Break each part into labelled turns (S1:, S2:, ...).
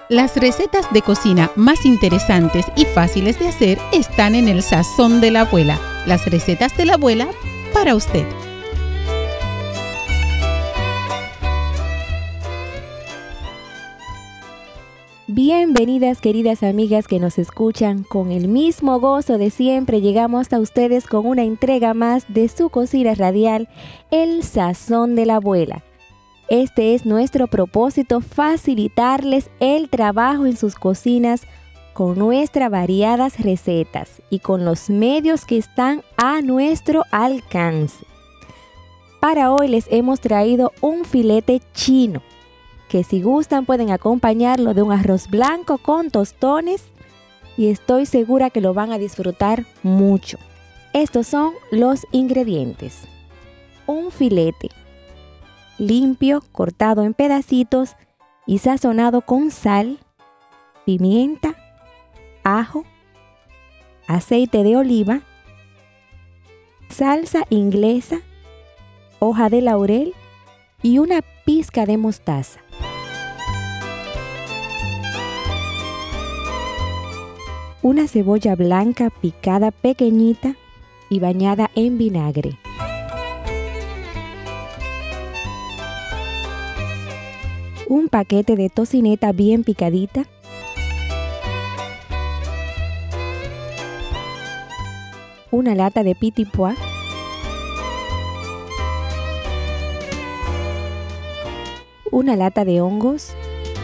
S1: Las recetas de cocina más interesantes y fáciles de hacer están en el Sazón de la Abuela. Las recetas de la abuela para usted.
S2: Bienvenidas, queridas amigas que nos escuchan. Con el mismo gozo de siempre llegamos a ustedes con una entrega más de su cocina radial, El Sazón de la Abuela. Este es nuestro propósito: facilitarles el trabajo en sus cocinas con nuestras variadas recetas y con los medios que están a nuestro alcance. Para hoy les hemos traído un filete chino, que si gustan pueden acompañarlo de un arroz blanco con tostones y estoy segura que lo van a disfrutar mucho. Estos son los ingredientes. Un filete limpio, cortado en pedacitos y sazonado con sal, pimienta, ajo, aceite de oliva, salsa inglesa, hoja de laurel y una pizca de mostaza. Una cebolla blanca picada pequeñita y bañada en vinagre. Un paquete de tocineta bien picadita. Una lata de petit pois. Una lata de hongos.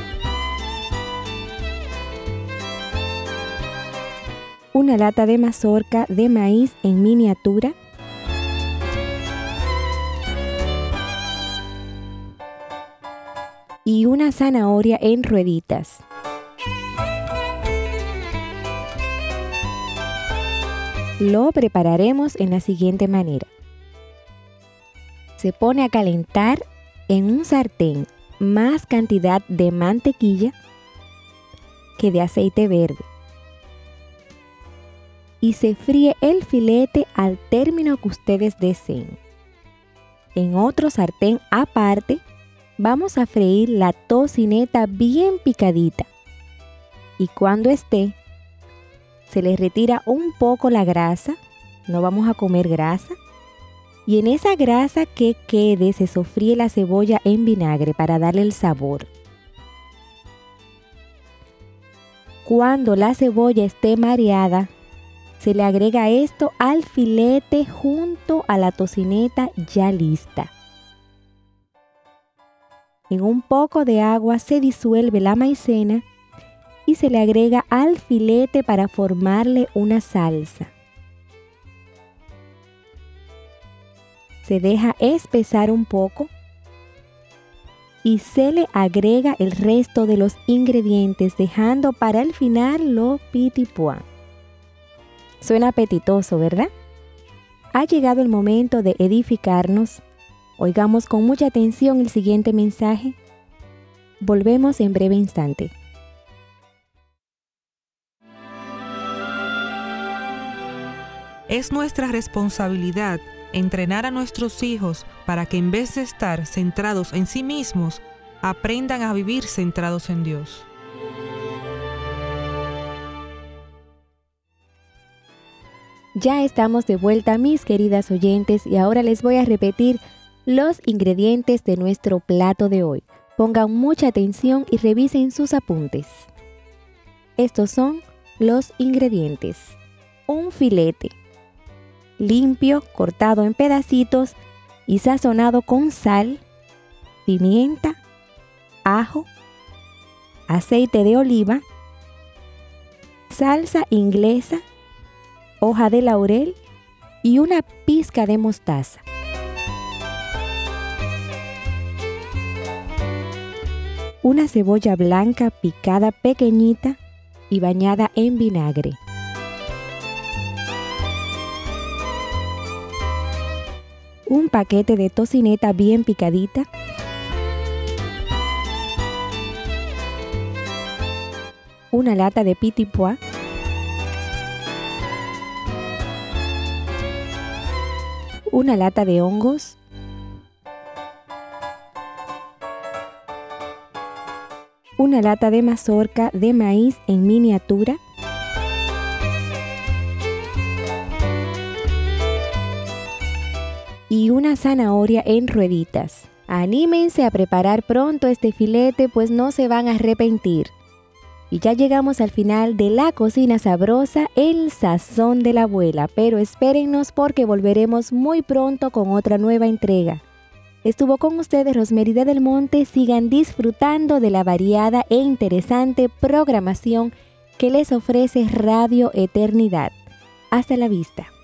S2: Una lata de mazorca de maíz en miniatura. Y una zanahoria en rueditas. Lo prepararemos en la siguiente manera. Se pone a calentar en un sartén más cantidad de mantequilla que de aceite verde. Y se fríe el filete al término que ustedes deseen. En otro sartén aparte, vamos a freír la tocineta bien picadita. Y cuando esté, se le retira un poco la grasa. No vamos a comer grasa. Y en esa grasa que quede se sofríe la cebolla en vinagre para darle el sabor. Cuando la cebolla esté mareada, se le agrega esto al filete junto a la tocineta ya lista. En un poco de agua se disuelve la maicena y se le agrega al filete para formarle una salsa. Se deja espesar un poco y se le agrega el resto de los ingredientes, dejando para el final los petit pois. Suena apetitoso, ¿verdad? Ha llegado el momento de edificarnos. Oigamos con mucha atención el siguiente mensaje. Volvemos en breve instante.
S3: Es nuestra responsabilidad entrenar a nuestros hijos para que en vez de estar centrados en sí mismos, aprendan a vivir centrados en Dios.
S2: Ya estamos de vuelta, mis queridas oyentes, y ahora les voy a repetir los ingredientes de nuestro plato de hoy. Pongan mucha atención y revisen sus apuntes. Estos son los ingredientes. Un filete limpio, cortado en pedacitos y sazonado con sal, pimienta, ajo, aceite de oliva, salsa inglesa, hoja de laurel y una pizca de mostaza. Una cebolla blanca picada pequeñita y bañada en vinagre. Un paquete de tocineta bien picadita. Una lata de petit pois. Una lata de hongos. una lata de mazorca de maíz en miniatura, y una zanahoria en rueditas. Anímense a preparar pronto este filete, pues no se van a arrepentir. Y ya llegamos al final de la cocina sabrosa, el sazón de la abuela, pero espérennos porque volveremos muy pronto con otra nueva entrega. Estuvo con ustedes Rosmerida del Monte. Sigan disfrutando de la variada e interesante programación que les ofrece Radio Eternidad. Hasta la vista.